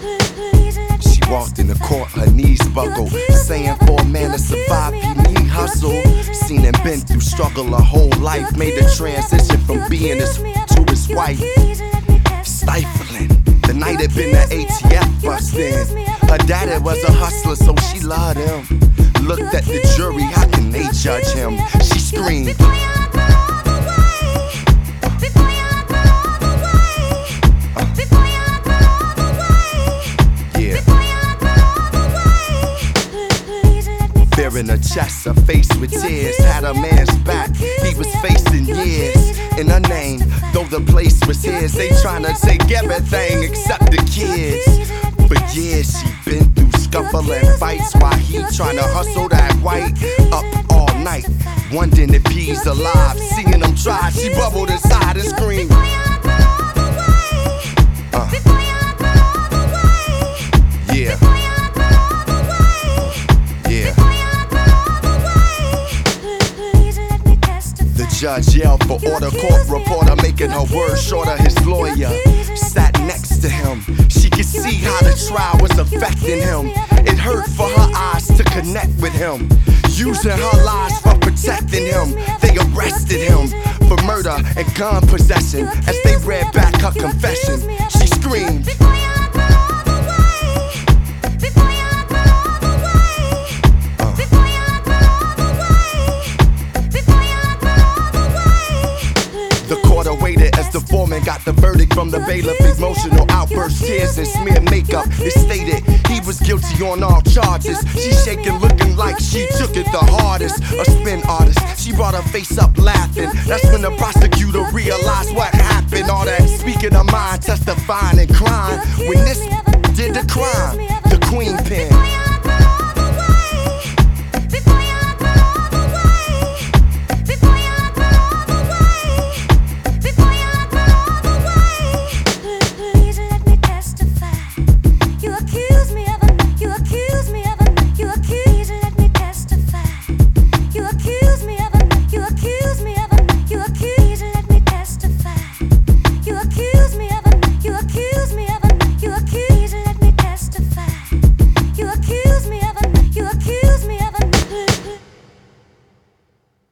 She walked in the court, her knees buckled, saying for a man to survive, you need hustle. Seen and been through struggle her whole life, made the transition from being his to his wife. Stifling. The night had been the ATF bust in. Her daddy was a hustler, so she loved him. Looked at the jury, how can they judge him? She screamed. Fear in her chest, her face with tears, had a man's back, he was facing years. In her name, though the place was his, they tryna take everything except the kids. For years she been through scuffling fights, while he tryna hustle that white. Up all night, wondering if he's alive. Seeing him try, she bubbled inside and screamed. Yeah. The judge yelled for order, court reporter making her words shorter. His lawyer sat next to him. She could see how the trial was affecting him. It hurt for her eyes to connect with him. Using her lies for protecting him. They arrested him for murder and gun possession. As they read back her confession, she screamed. Waited as the foreman got the verdict from the bailiff. Emotional outbursts, tears and smear makeup. It stated he was guilty on all charges. She shaking, looking like she took it the hardest. A spin artist, she brought her face up laughing. That's when the prosecutor realized what happened. All that speaking her mind, testifying and crying. When this did the crime,